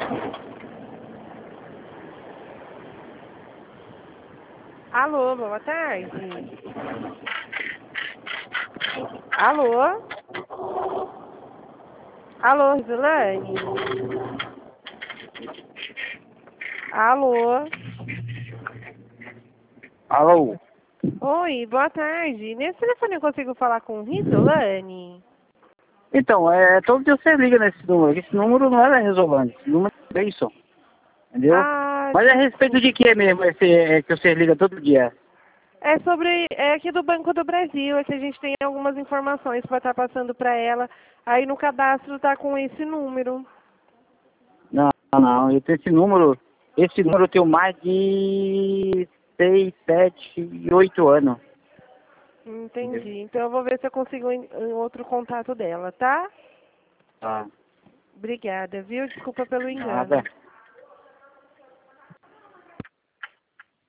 Alô, boa tarde. Alô? Alô, Rosilane? Alô? Alô? Oi, boa tarde. Nesse telefone eu consigo falar com Risolane? Então, todo dia você liga nesse número. Esse número não é da Resolane, esse número é isso, entendeu? Ah, Mas é a respeito de que mesmo que você liga todo dia? é aqui do Banco do Brasil, é que a gente tem algumas informações para estar passando para ela. Aí no cadastro tá com esse número. Não, eu tenho esse número eu tenho mais de 6, 7, 8 anos. Entendeu? Entendi. Então eu vou ver se eu consigo em outro contato dela, tá? Tá, Obrigada, viu? Desculpa pelo engano. nada.